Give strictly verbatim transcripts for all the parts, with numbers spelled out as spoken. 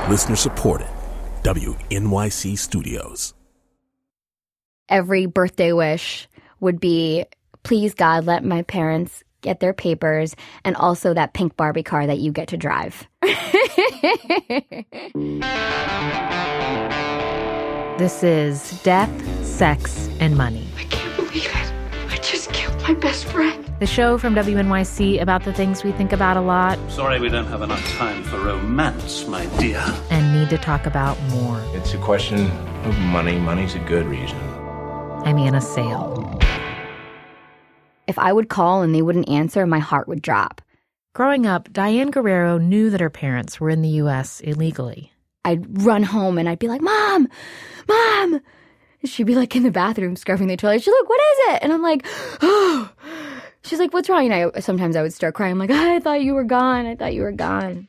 Listener supported. W N Y C Studios. Every birthday wish would be, please God, let my parents get their papers and also that pink Barbie car that you get to drive. This is Death, Sex, and Money. I can't believe it. I just killed my best friend. The show from W N Y C about the things we think about a lot. Sorry we don't have enough time for romance, my dear. And need to talk about more. It's a question of money. Money's a good reason. I'm Anna Sale. If I would call and they wouldn't answer, my heart would drop. Growing up, Diane Guerrero knew that her parents were in the U S illegally. I'd run home and I'd be like, Mom, Mom. She'd be like in the bathroom scrubbing the toilet. She's like, what is it? And I'm like, oh. She's like, what's wrong? And I, sometimes I would start crying. I'm like, I thought you were gone. I thought you were gone.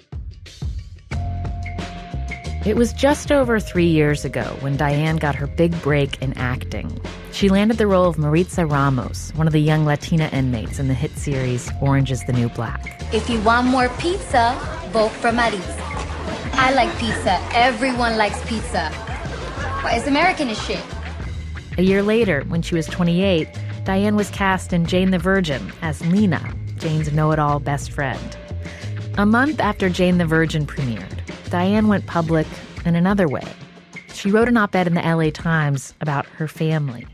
It was just over three years ago when Diane got her big break in acting. She landed the role of Maritza Ramos, one of the young Latina inmates in the hit series Orange is the New Black. If you want more pizza, vote for Maritza. I like pizza. Everyone likes pizza. Why is American as shit? A year later, when she was twenty-eight, Diane was cast in Jane the Virgin as Lena, Jane's know-it-all best friend. A month after Jane the Virgin premiered, Diane went public in another way. She wrote an op-ed in the L A Times about her family.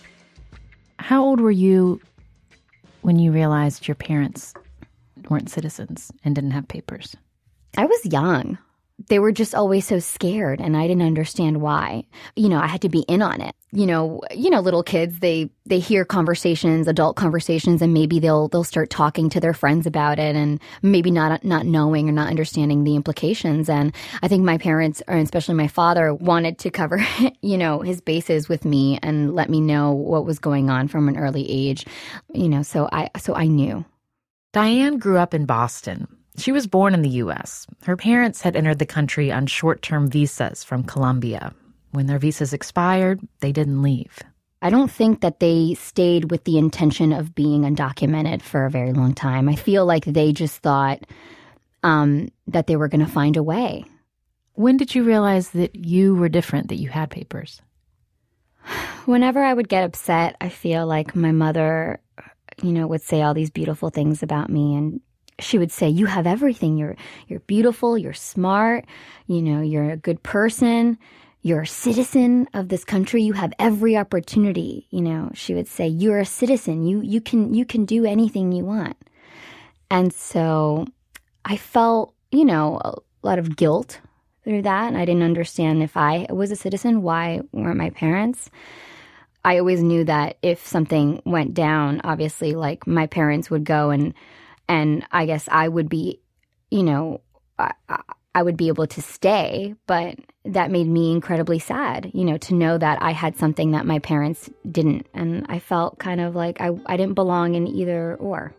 How old were you when you realized your parents weren't citizens and didn't have papers? I was young. They were just always so scared, and I didn't understand why. You know, I had to be in on it. You know, you know, little kids, they they hear conversations, adult conversations, and maybe they'll they'll start talking to their friends about it, and maybe not not knowing or not understanding the implications. And I think my parents, or especially my father, wanted to cover, you know, his bases with me and let me know what was going on from an early age. You know, so I so I knew. Diane grew up in Boston. She was born in the U S. Her parents had entered the country on short-term visas from Colombia. When their visas expired, they didn't leave. I don't think that they stayed with the intention of being undocumented for a very long time. I feel like they just thought um, that they were going to find a way. When did you realize that you were different, that you had papers? Whenever I would get upset, I feel like my mother, you know, would say all these beautiful things about me, and she would say, you have everything. You're you're beautiful. You're smart. You know, you're a good person. You're a citizen of this country. You have every opportunity. You know, she would say, you're a citizen. You you can you can do anything you want. And so I felt, you know, a lot of guilt through that. And I didn't understand if I was a citizen, why weren't my parents? I always knew that if something went down, obviously, like my parents would go and And I guess I would be, you know, I, I would be able to stay, but that made me incredibly sad, you know, to know that I had something that my parents didn't. And I felt kind of like I, I didn't belong in either or.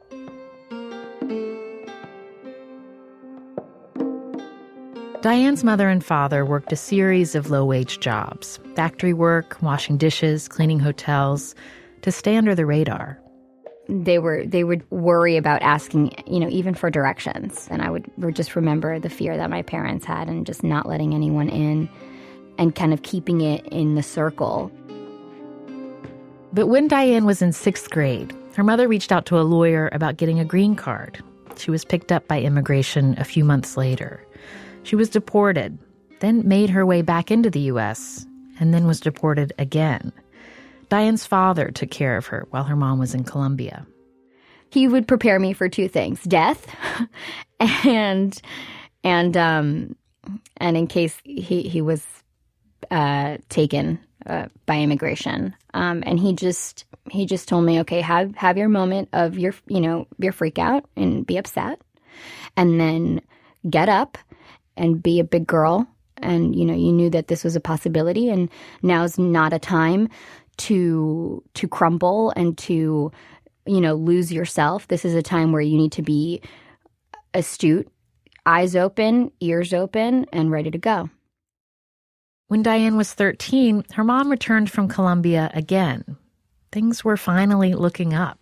Diane's mother and father worked a series of low-wage jobs, factory work, washing dishes, cleaning hotels, to stay under the radar. They were they would worry about asking, you know, even for directions. And I would just remember the fear that my parents had and just not letting anyone in and kind of keeping it in the circle. But when Diane was in sixth grade, her mother reached out to a lawyer about getting a green card. She was picked up by immigration a few months later. She was deported, then made her way back into the U S, and then was deported again. Diane's father took care of her while her mom was in Colombia. He would prepare me for two things: death, and and um, and in case he he was uh, taken uh, by immigration. Um, and he just he just told me, okay, have have your moment of your you know your freak out and be upset, and then get up and be a big girl. And you know you knew that this was a possibility, and now's not a time to to crumble and to, you know, lose yourself. This is a time where you need to be astute, eyes open, ears open, and ready to go. When Diane was thirteen, her mom returned from Colombia again. Things were finally looking up.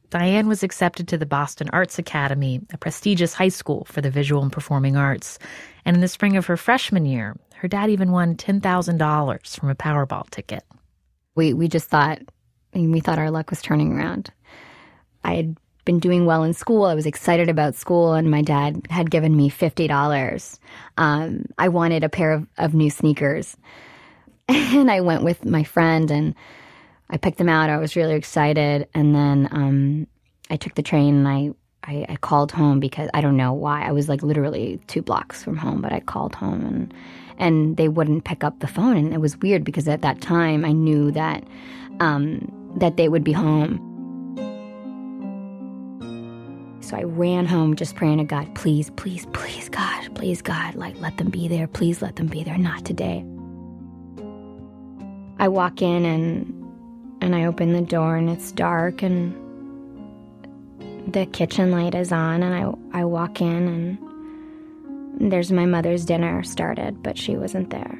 Diane was accepted to the Boston Arts Academy, a prestigious high school for the visual and performing arts. And in the spring of her freshman year, her dad even won ten thousand dollars from a Powerball ticket. We we just thought, I mean, we thought our luck was turning around. I had been doing well in school. I was excited about school, and my dad had given me fifty dollars. Um, I wanted a pair of, of new sneakers. And I went with my friend, and I picked them out. I was really excited. And then um, I took the train, and I, I, I called home because I don't know why. I was like literally two blocks from home, but I called home, and and they wouldn't pick up the phone. And it was weird because at that time I knew that um, that they would be home. So I ran home just praying to God, please, please, please, God, please, God, like, let them be there. Please let them be there. Not today. I walk in and and I open the door, and it's dark, and the kitchen light is on, and I, I walk in, and there's my mother's dinner started, but she wasn't there.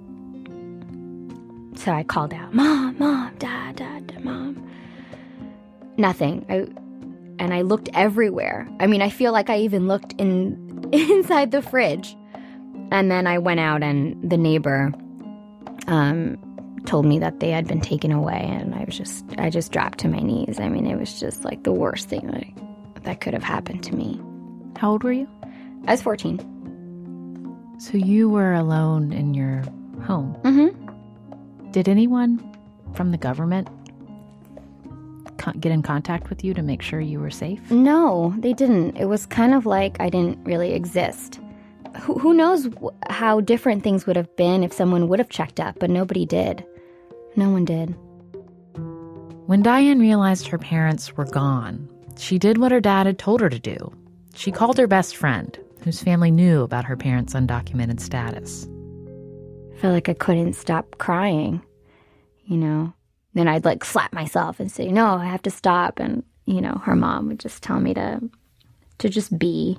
So I called out, Mom, Mom, Dad, Dad, Dad, Mom. Nothing. I... And I looked everywhere. I mean, I feel like I even looked in inside the fridge. And then I went out, and the neighbor um, told me that they had been taken away. And I was just, I just dropped to my knees. I mean, it was just like the worst thing that, that could have happened to me. How old were you? I was fourteen. So you were alone in your home. Mm-hmm. Did anyone from the government get in contact with you to make sure you were safe? No, they didn't. It was kind of like I didn't really exist. Who, who knows how different things would have been if someone would have checked up, but nobody did. No one did. When Diane realized her parents were gone, she did what her dad had told her to do. She called her best friend, whose family knew about her parents' undocumented status. I felt like I couldn't stop crying, you know. Then I'd like slap myself and say, no, I have to stop. And, you know, her mom would just tell me to to just be.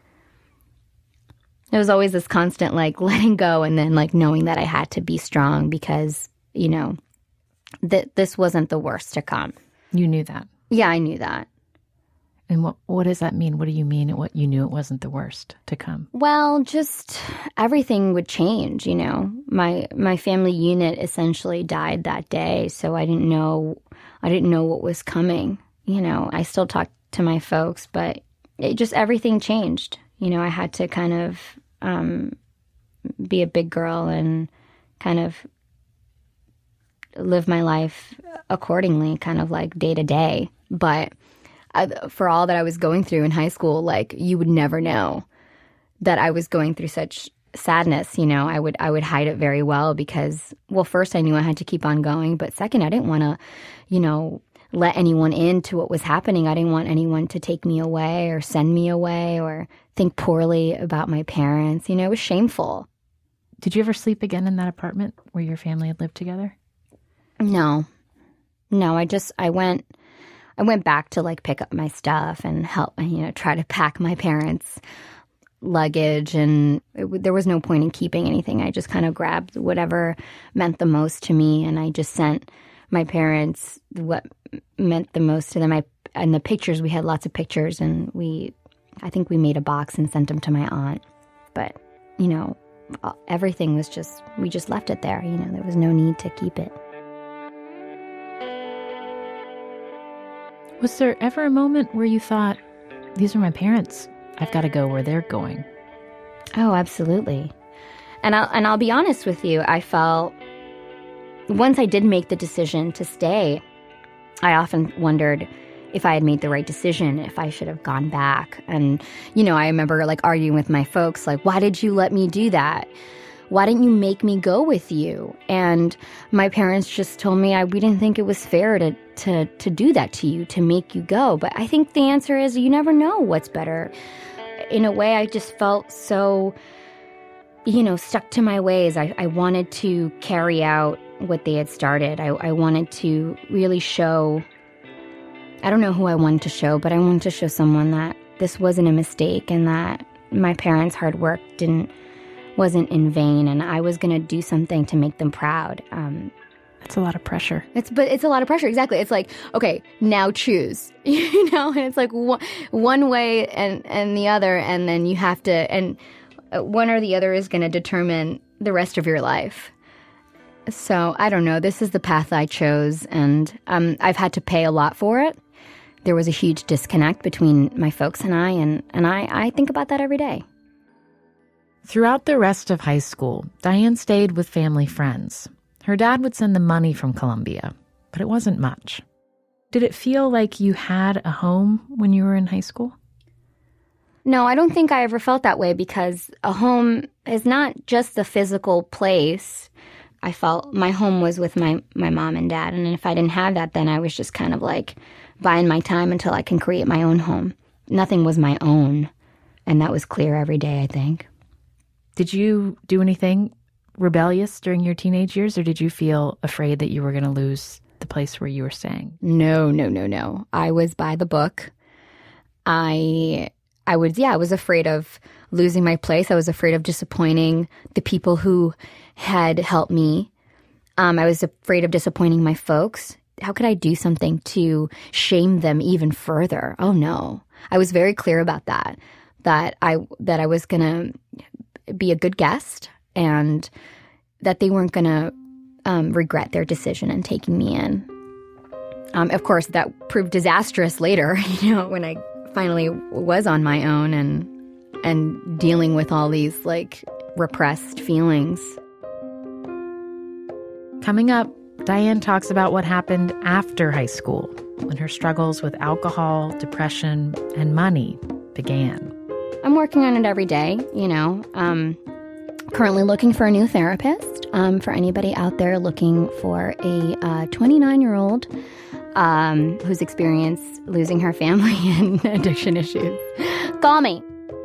There was always this constant like letting go, and then like knowing that I had to be strong because, you know, that this wasn't the worst to come. You knew that? Yeah, I knew that. And what what does that mean? What do you mean what you knew it wasn't the worst to come? Well, just everything would change, you know. My my family unit essentially died that day, so I didn't know I didn't know what was coming. You know, I still talk to my folks, but it just everything changed. You know, I had to kind of um, be a big girl and kind of live my life accordingly, kind of like day to day. But I, for all that I was going through in high school, like you would never know that I was going through such sadness. You know, I would I would hide it very well because, well, first I knew I had to keep on going, but second, I didn't want to, you know, let anyone into what was happening. I didn't want anyone to take me away or send me away or think poorly about my parents. You know, it was shameful. Did you ever sleep again in that apartment where your family had lived together? No, no. I just I went. I went back to like pick up my stuff and help, you know, try to pack my parents' luggage. And it, there was no point in keeping anything. I just kind of grabbed whatever meant the most to me. And I just sent my parents what meant the most to them. I, and the pictures, we had lots of pictures, and we, I think we made a box and sent them to my aunt. But, you know, everything was just, we just left it there. You know, there was no need to keep it. Was there ever a moment where you thought, these are my parents, I've got to go where they're going? Oh, absolutely. And I'll, and I'll be honest with you, I felt, once I did make the decision to stay, I often wondered if I had made the right decision, if I should have gone back. And, you know, I remember like arguing with my folks, like, why did you let me do that? Why didn't you make me go with you? And my parents just told me I we didn't think it was fair to, to, to do that to you, to make you go. But I think the answer is you never know what's better. In a way, I just felt so, you know, stuck to my ways. I, I wanted to carry out what they had started. I, I wanted to really show, I don't know who I wanted to show, but I wanted to show someone that this wasn't a mistake and that my parents' hard work didn't wasn't in vain, and I was going to do something to make them proud. Um, It's a lot of pressure. It's but it's a lot of pressure. Exactly. It's like, okay, now choose. You know, and it's like one, one way and and the other, and then you have to, and one or the other is going to determine the rest of your life. So I don't know. This is the path I chose, and um, I've had to pay a lot for it. There was a huge disconnect between my folks and I, and and I, I think about that every day. Throughout the rest of high school, Diane stayed with family friends. Her dad would send the money from Colombia, but it wasn't much. Did it feel like you had a home when you were in high school? No, I don't think I ever felt that way, because a home is not just a physical place. I felt my home was with my, my mom and dad, and if I didn't have that, then I was just kind of like buying my time until I can create my own home. Nothing was my own, and that was clear every day, I think. Did you do anything rebellious during your teenage years, or did you feel afraid that you were going to lose the place where you were staying? No, no, no, no. I was by the book. I, I was, yeah, I was afraid of losing my place. I was afraid of disappointing the people who had helped me. Um, I was afraid of disappointing my folks. How could I do something to shame them even further? Oh no. I was very clear about that, that I, that I was going to be a good guest, and that they weren't going to um, regret their decision in taking me in. Um, of course, that proved disastrous later, you know, when I finally was on my own and and dealing with all these, like, repressed feelings. Coming up, Diane talks about what happened after high school, when her struggles with alcohol, depression, and money began. I'm working on it every day, you know. Um, currently looking for a new therapist. Um, for anybody out there looking for a uh, twenty-nine-year-old um, who's experienced losing her family and addiction issues, call me.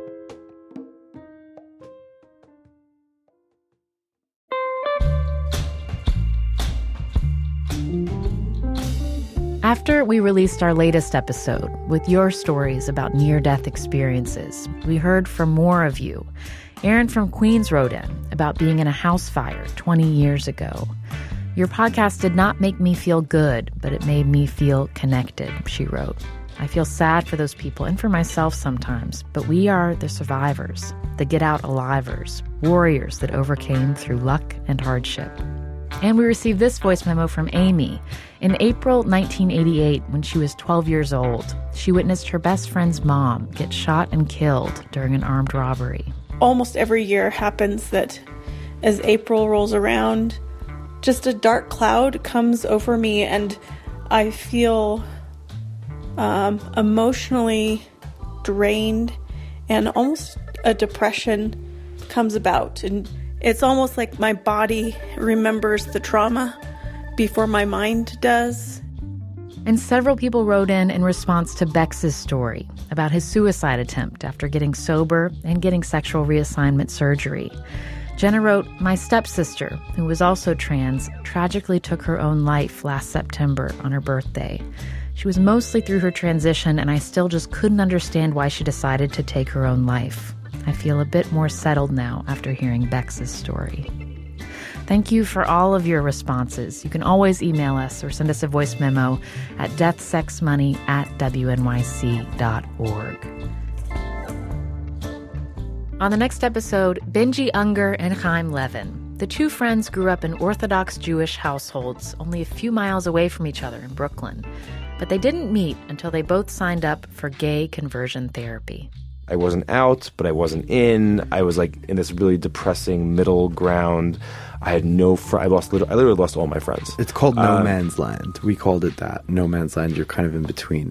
After we released our latest episode with your stories about near-death experiences, we heard from more of you. Erin from Queens wrote in about being in a house fire twenty years ago. Your podcast did not make me feel good, but it made me feel connected, she wrote. I feel sad for those people and for myself sometimes, but we are the survivors, the get-out-alivers, warriors that overcame through luck and hardship. And we received this voice memo from Amy. In April nineteen eighty-eight, when she was twelve years old, she witnessed her best friend's mom get shot and killed during an armed robbery. Almost every year happens that as April rolls around, just a dark cloud comes over me, and I feel um, emotionally drained, and almost a depression comes about. And it's almost like my body remembers the trauma before my mind does. And several people wrote in in response to Bex's story about his suicide attempt after getting sober and getting sexual reassignment surgery. Jenna wrote, my stepsister, who was also trans, tragically took her own life last September on her birthday. She was mostly through her transition, and I still just couldn't understand why she decided to take her own life. I feel a bit more settled now after hearing Bex's story. Thank you for all of your responses. You can always email us or send us a voice memo at deathsexmoney at w n y c dot org. On the next episode, Benji Unger and Chaim Levin. The two friends grew up in Orthodox Jewish households only a few miles away from each other in Brooklyn. But they didn't meet until they both signed up for gay conversion therapy. I wasn't out, but I wasn't in. I was like in this really depressing middle ground. I had no fr- I lost. I literally lost all my friends. It's called no um, man's land. We called it that. No man's land. You're kind of in between.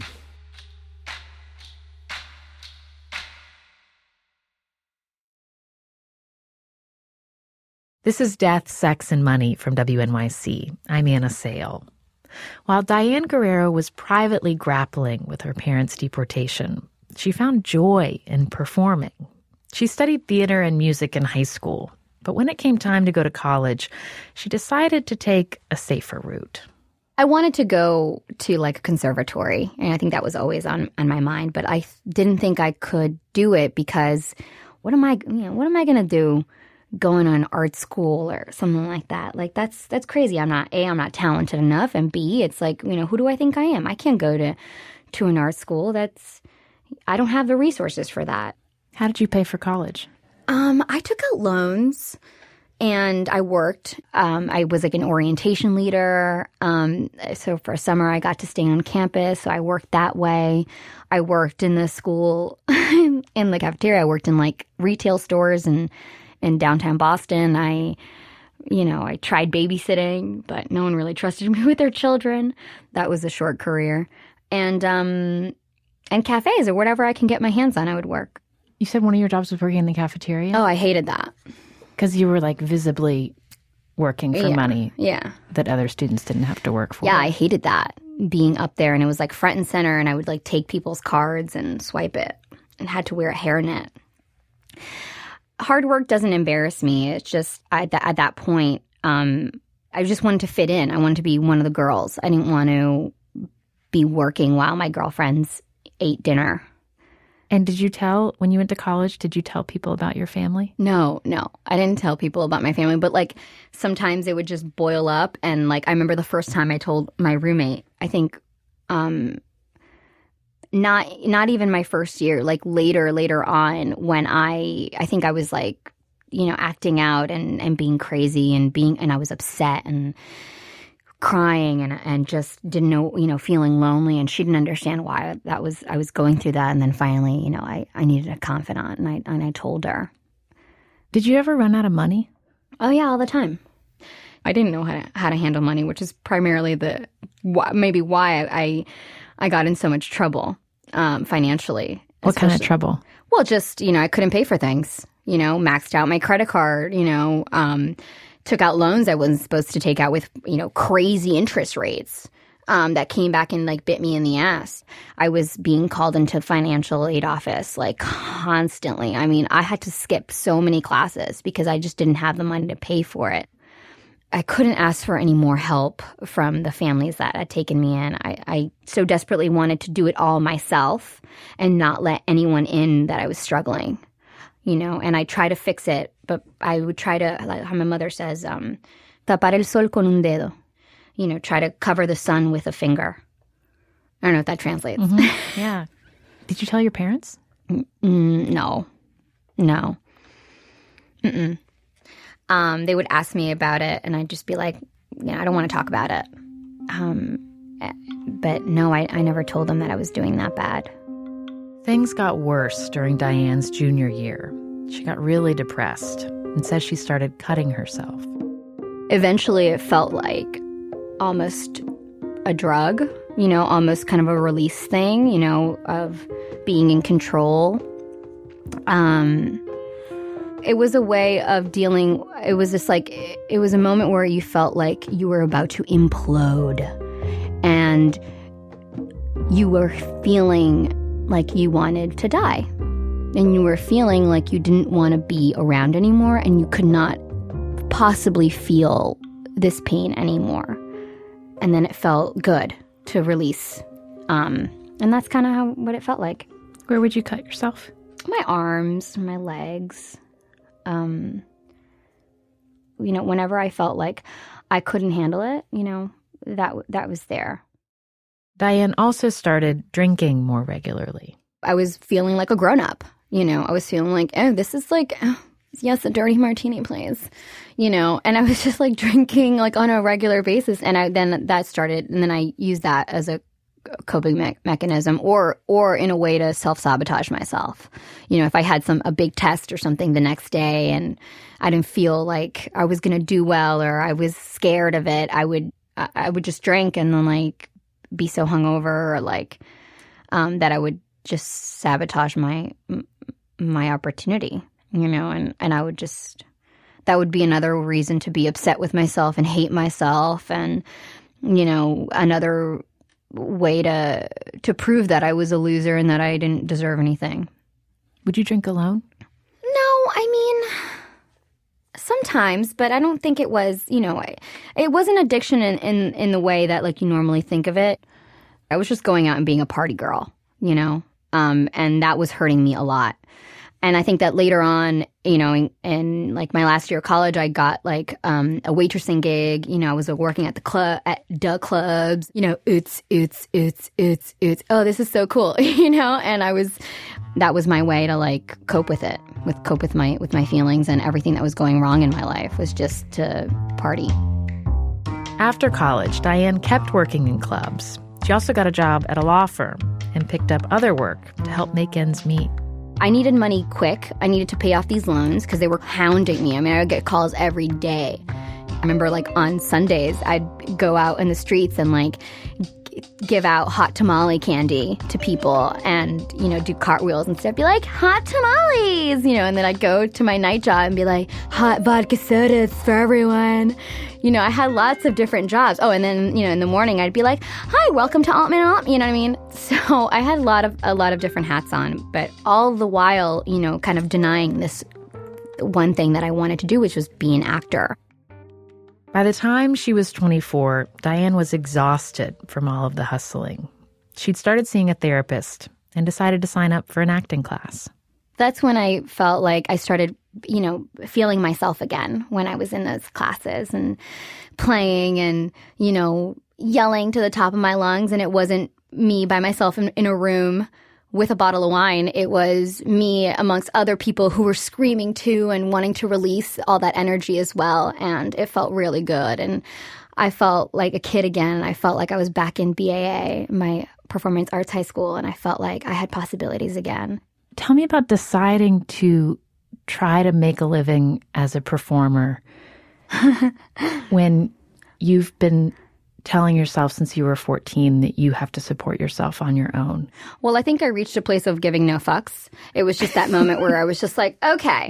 This is Death, Sex, and Money from W N Y C. I'm Anna Sale. While Diane Guerrero was privately grappling with her parents' deportation, she found joy in performing. She studied theater and music in high school, but when it came time to go to college, she decided to take a safer route. I wanted to go to like a conservatory, and I think that was always on, on my mind, but I didn't think I could do it because what am I, you know, what am I going to do going to an art school or something like that. Like, that's that's crazy. I'm not, A, I'm not talented enough, and B, it's like, you know, who do I think I am? I can't go to, to an art school. That's, I don't have the resources for that. How did you pay for college? Um, I took out loans. And I worked. Um, I was like an orientation leader. Um, so for a summer, I got to stay on campus. So I worked that way. I worked in the school, in the cafeteria. I worked in like retail stores in, in downtown Boston. I, you know, I tried babysitting, but no one really trusted me with their children. That was a short career. And, um, and cafes or whatever I can get my hands on, I would work. You said one of your jobs was working in the cafeteria? Oh, I hated that. Because you were, like, visibly working for yeah, money yeah. that other students didn't have to work for. Yeah, I hated that, being up there. And it was, like, front and center, and I would, like, take people's cards and swipe it and had to wear a hairnet. Hard work doesn't embarrass me. It's just, I, th- at that point, um, I just wanted to fit in. I wanted to be one of the girls. I didn't want to be working while my girlfriends ate dinner. And did you tell, when you went to college, did you tell people about your family? No, no. I didn't tell people about my family. But, like, sometimes it would just boil up. And, like, I remember the first time I told my roommate, I think um, not not even my first year, like, later, later on when I, I think I was, like, you know, acting out and, and being crazy and being, and I was upset and crying and and just didn't know, you know, feeling lonely, and she didn't understand why that was, I was going through that. And then finally, you know, I, I needed a confidant, and I and I told her. Did you ever run out of money? Oh yeah, all the time. I didn't know how to, how to handle money, which is primarily the maybe why I I, I got in so much trouble um, financially. What kind of trouble? Well, just, you know, I couldn't pay for things. You know, maxed out my credit card. You know. Um, Took out loans I wasn't supposed to take out with, you know, crazy interest rates um, that came back and, like, bit me in the ass. I was being called into financial aid office, like, constantly. I mean, I had to skip so many classes because I just didn't have the money to pay for it. I couldn't ask for any more help from the families that had taken me in. I, I so desperately wanted to do it all myself and not let anyone in that I was struggling. You know, and I try to fix it, but I would try to, like how my mother says, um, tapar el sol con un dedo. You know, try to cover the sun with a finger. I don't know if that translates. Mm-hmm. Yeah. Did you tell your parents? Mm, no. No. Mm-mm. Um, they would ask me about it, and I'd just be like, you know, I don't want to talk about it. Um, but no, I, I never told them that I was doing that bad. Things got worse during Diane's junior year. She got really depressed and says she started cutting herself. Eventually, it felt like almost a drug, you know, almost kind of a release thing, you know, of being in control. Um, it was a way of dealing, it was just like, it was a moment where you felt like you were about to implode. And you were feeling like you wanted to die. And you were feeling like you didn't want to be around anymore, and you could not possibly feel this pain anymore. And then it felt good to release. Um, and that's kind of how what it felt like. Where would you cut yourself? My arms, my legs. Um, you know, whenever I felt like I couldn't handle it, you know, that that was there. Diane also started drinking more regularly. I was feeling like a grown-up, you know. I was feeling like, oh, this is like, oh, yes, a dirty martini, please, you know. And I was just like drinking like on a regular basis. And I then that started, and then I used that as a coping me- mechanism or or in a way to self-sabotage myself. You know, if I had some a big test or something the next day and I didn't feel like I was going to do well or I was scared of it, I would I, I would just drink and then like be so hungover or like um, that I would just sabotage my my opportunity, you know, and, and I would just, that would be another reason to be upset with myself and hate myself, and, you know, another way to to prove that I was a loser and that I didn't deserve anything. Would you drink alone? No, I mean, sometimes, but I don't think it was, you know, I, it was an addiction in, in, in the way that, like, you normally think of it. I was just going out and being a party girl, you know, um, and that was hurting me a lot. And I think that later on, you know, in, in like my last year of college, I got like um, a waitressing gig. You know, I was uh, working at the club, at the clubs, you know, it's, it's, it's, it's, it's, oh, this is so cool, you know? And I was, that was my way to like cope with it, with cope with my, with my feelings, and everything that was going wrong in my life was just to party. After college, Diane kept working in clubs. She also got a job at a law firm and picked up other work to help make ends meet. I needed money quick. I needed to pay off these loans because they were hounding me. I mean, I would get calls every day. I remember, like, on Sundays, I'd go out in the streets and, like, g- give out hot tamale candy to people and, you know, do cartwheels and stuff. Be like, hot tamales, you know, and then I'd go to my night job and be like, hot vodka sodas for everyone. You know, I had lots of different jobs. Oh, and then, you know, in the morning, I'd be like, hi, welcome to Altman and Altman, you know what I mean? So I had a lot of a lot of different hats on, but all the while, you know, kind of denying this one thing that I wanted to do, which was be an actor. By the time she was twenty-four, Diane was exhausted from all of the hustling. She'd started seeing a therapist and decided to sign up for an acting class. That's when I felt like I started, you know, feeling myself again when I was in those classes and playing and, you know, yelling to the top of my lungs. And it wasn't me by myself in, in a room with a bottle of wine. It was me amongst other people who were screaming too and wanting to release all that energy as well. And it felt really good. And I felt like a kid again. I felt like I was back in B A A, my performance arts high school, and I felt like I had possibilities again. Tell me about deciding to try to make a living as a performer when you've been telling yourself since you were fourteen that you have to support yourself on your own. Well, I think I reached a place of giving no fucks. It was just that moment where I was just like, okay,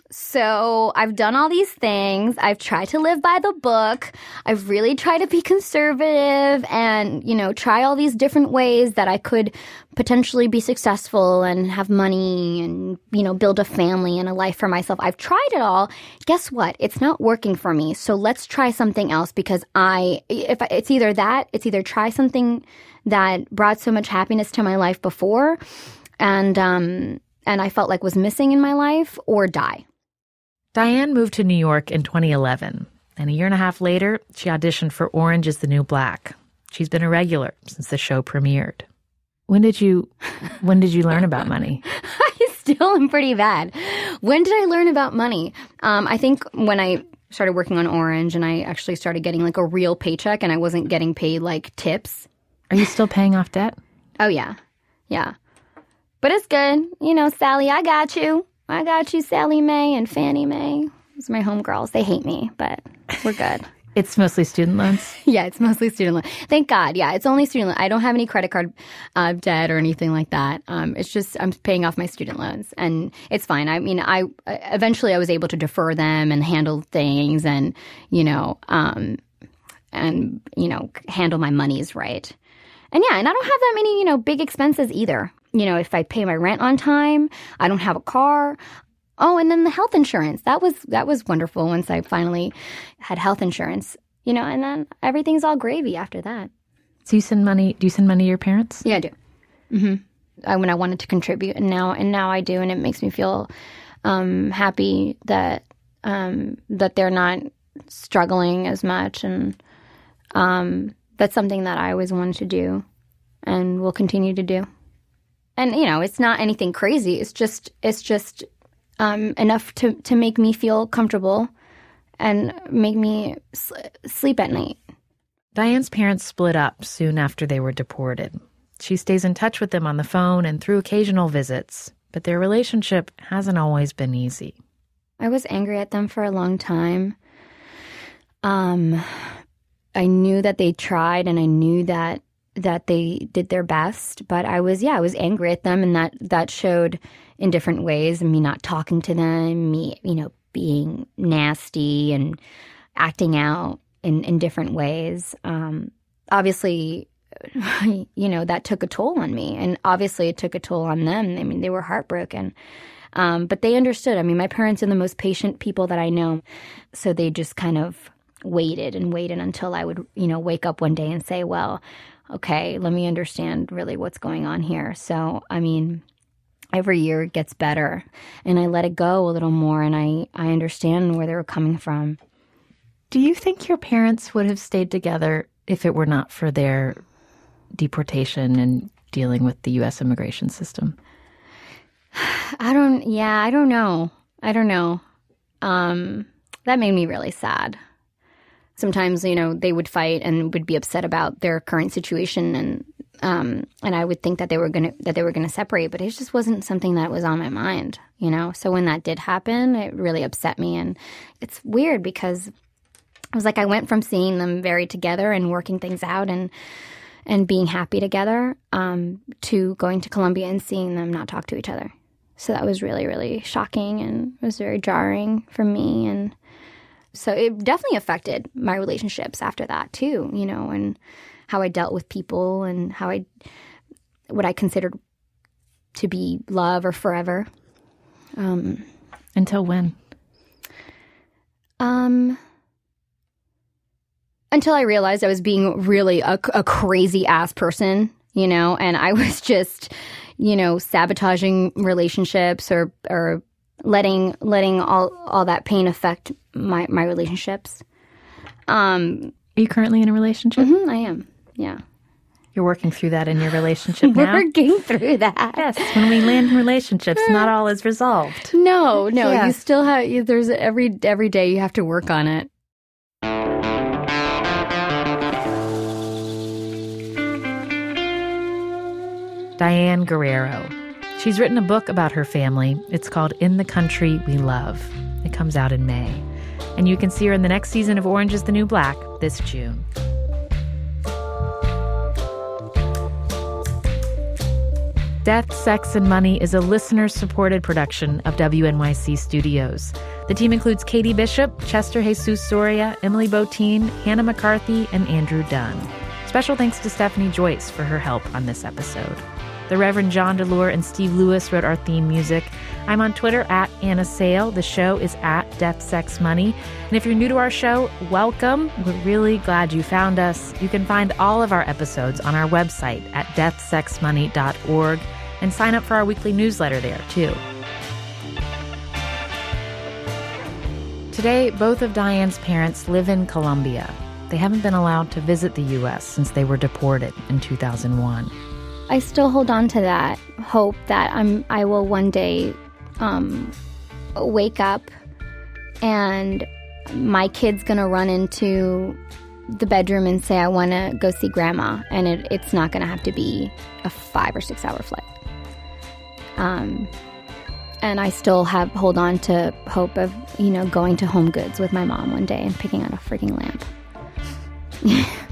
so I've done all these things. I've tried to live by the book. I've really tried to be conservative and, you know, try all these different ways that I could potentially be successful and have money and, you know, build a family and a life for myself. I've tried it all. Guess what? It's not working for me. So let's try something else, because I, if I, it's either that, it's either try something that brought so much happiness to my life before and, um, and I felt like was missing in my life, or die. Diane moved to New York in twenty eleven, and a year and a half later, she auditioned for Orange is the New Black. She's been a regular since the show premiered. When did you, when did you learn about money? I still am pretty bad. When did I learn about money? Um, I think when I started working on Orange and I actually started getting like a real paycheck and I wasn't getting paid like tips. Are you still paying off debt? Oh, yeah. Yeah. But it's good. You know, Sally, I got you. I got you, Sally Mae and Fannie Mae. Those are my homegirls. They hate me, but we're good. It's mostly student loans? Yeah, it's mostly student loans. Thank God. Yeah, it's only student loans. I don't have any credit card uh, debt or anything like that. Um, it's just I'm paying off my student loans, and it's fine. I mean, I eventually I was able to defer them and handle things, and you know, um, and you know, handle my monies right. And yeah, and I don't have that many, you know, big expenses either. You know, if I pay my rent on time, I don't have a car. Oh, and then the health insurance. That was that was wonderful once I finally had health insurance. You know, and then everything's all gravy after that. So you send money, do you send money to your parents? Yeah, I do. Mm-hmm. I, when I wanted to contribute, and now and now I do, and it makes me feel um, happy that um, that they're not struggling as much, and um, that's something that I always wanted to do and will continue to do. And, you know, it's not anything crazy. It's just it's just um, enough to, to make me feel comfortable and make me sl- sleep at night. Diane's parents split up soon after they were deported. She stays in touch with them on the phone and through occasional visits, but their relationship hasn't always been easy. I was angry at them for a long time. Um, I knew that they tried, and I knew that that they did their best, but I was, yeah, I was angry at them, and that, that showed in different ways. Me not talking to them, me, you know, being nasty and acting out in, in different ways. Um, obviously, you know, that took a toll on me, and obviously it took a toll on them. I mean, they were heartbroken. Um, but they understood. I mean, my parents are the most patient people that I know, so they just kind of waited and waited until I would, you know, wake up one day and say, well, okay, let me understand really what's going on here. So, I mean, every year it gets better. And I let it go a little more, and I, I understand where they were coming from. Do you think your parents would have stayed together if it were not for their deportation and dealing with the U S immigration system? I don't, yeah, I don't know. I don't know. Um, that made me really sad. Sometimes, you know, they would fight and would be upset about their current situation, and um, and I would think that they were gonna that they were gonna separate, but it just wasn't something that was on my mind, you know. So when that did happen, it really upset me, and it's weird because it was like I went from seeing them very together and working things out and and being happy together um, to going to Colombia and seeing them not talk to each other. So that was really, really shocking, and it was very jarring for me. And so it definitely affected my relationships after that too, you know, and how I dealt with people and how I, what I considered to be love or forever. Um, Until when? Um, until I realized I was being really a, a crazy ass person, you know, and I was just, you know, sabotaging relationships or or letting letting all, all that pain affect my, my relationships. Um, Are you currently in a relationship? Mm-hmm, I am, yeah. You're working through that in your relationship now? Working through that. Yes, when we land in relationships, not all is resolved. No, no, Yeah. you still have, you, there's every every day you have to work on it. Diane Guerrero. She's written a book about her family. It's called In the Country We Love. It comes out in May. And you can see her in the next season of Orange is the New Black this June. Death, Sex, and Money is a listener-supported production of W N Y C Studios. The team includes Katie Bishop, Chester Jesus Soria, Emily Botine, Hannah McCarthy, and Andrew Dunn. Special thanks to Stephanie Joyce for her help on this episode. The Reverend John DeLure and Steve Lewis wrote our theme music. I'm on Twitter at Anna Sale. The show is at Death, Sex, Money. And if you're new to our show, welcome. We're really glad you found us. You can find all of our episodes on our website at death sex money dot org and sign up for our weekly newsletter there, too. Today, both of Diane's parents live in Colombia. They haven't been allowed to visit the U S since they were deported in two thousand one. I still hold on to that hope that I'm I will one day um, wake up and my kid's gonna run into the bedroom and say, I want to go see grandma, and it, it's not gonna have to be a five or six hour flight. Um, and I still have hold on to hope of, you know, going to Home Goods with my mom one day and picking out a freaking lamp.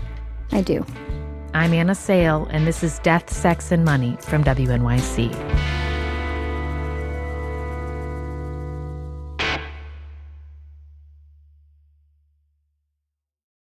I do. I'm Anna Sale, and this is Death, Sex, and Money from W N Y C.